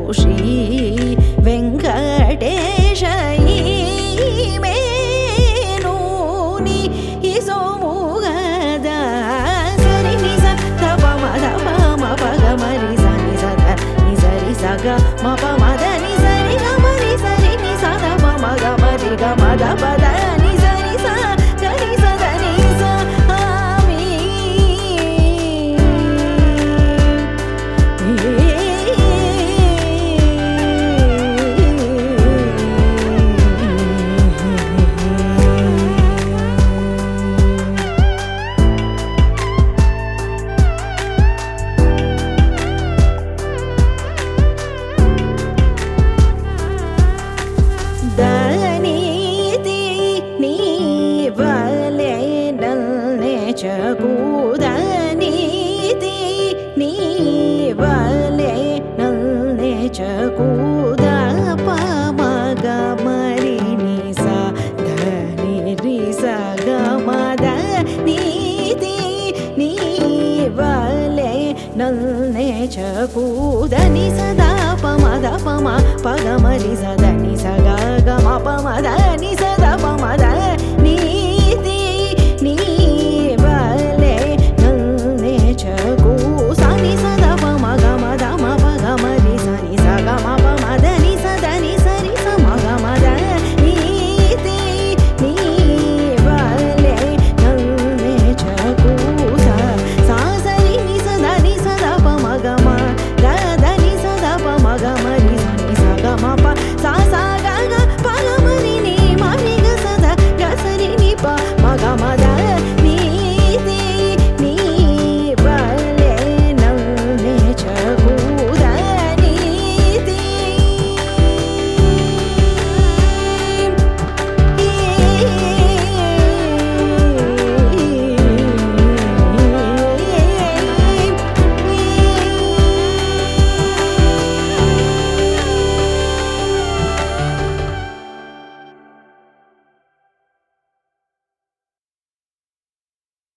శ్రీ వెంకటేశ మేనూని ఈ సోముగద సరి నిస తప మద పమ పగ మరి సని సద ని సరి సగ మ ప మద ని సరి గ మరి సరి ని సద ప మగ మరి గ మద పద ని సరి స గరి సద ని స ఆమి దనీతి నీ వలె నల్నే చకూదనీతి నీ వలె నల్నే చకూద పమగ మరి ని స ధని రి స గ మద నీతి నీ వలె నల్నే చకూదని సదా పమద పమ పగ మరి సద ని స గ గ మ ప మద